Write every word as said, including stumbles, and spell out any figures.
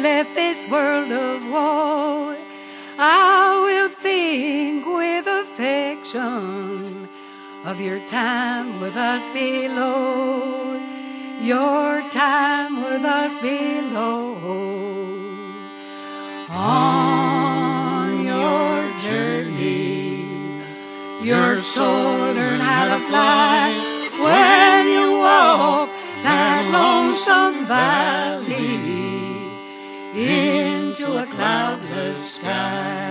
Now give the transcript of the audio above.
left this world of woe, I will think with affection of your time with us below, your time with us below. On your journey, your soul learned how to fly when you walk that lonesome valley into a cloudless sky.